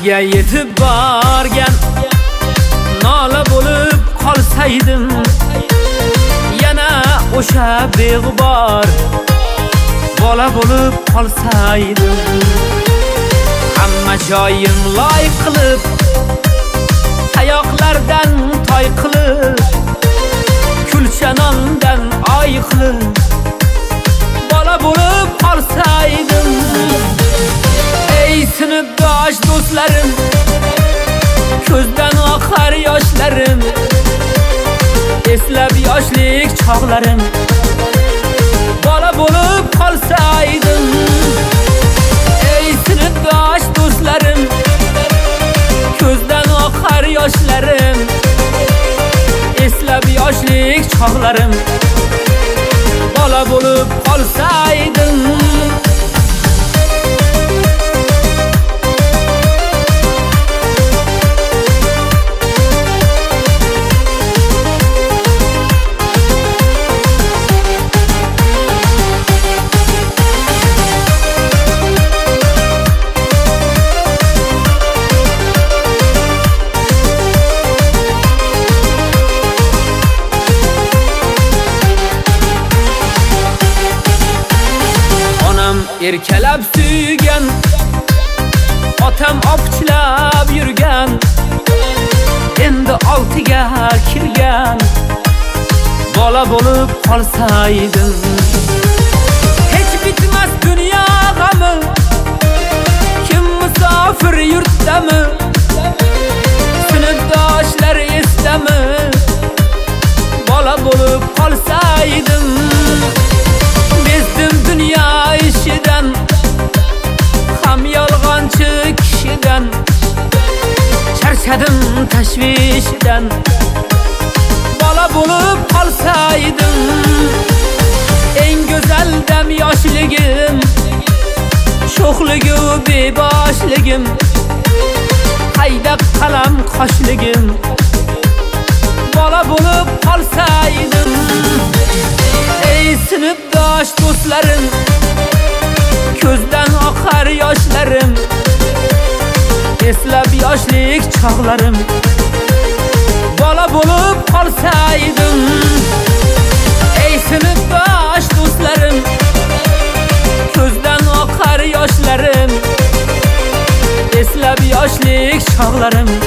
Sizga yetib borgan nola bo'lib qolsaydim, yana o'sha beg'ubor bola bo'lib qolsaydim. Hamma joyim loy qilib, tayoqlardan toy qilib, kulchanondan oy qilib bola bo'lib qolsaydim. Ey sinfdosh do'stlarim, ko'zdan oqar yoshlarim, eslab yoshlik chog'larim bola bo'lib qolsaydim. Ey sinfdosh do'stlarim, ko'zdan oqar yoshlarim, eslab yoshlik chog'larim bola bo'lib qolsaydim. Erkalab suygan, otam opchilab yurgan, endi 6ga kirgan bola bo'lib qolsaydim. Hech bitmas dunyo g'ami, kim musofir yurtdami, sinfdoshlar esdami bola bo'lib qolsaydim. Bezdim dunyo ishidan, ham yolg'onchi kishidan, charchadim tashvishdan bola bo'lib qolsaydim. Eng go'zal dam yoshligim, sho'xligu beboshligim, qayda qalam qoshligim bola bo'lib qolsaydim. Ey sinfdosh do'stlarim, ko'zdan oqar yoshlarim, eslab yoshlik chog'larim bola bo'lib qolsaydim. Ey sinfdosh do'stlarim, ko'zdan oqar yoshlarim, eslab yoshlik chog'larim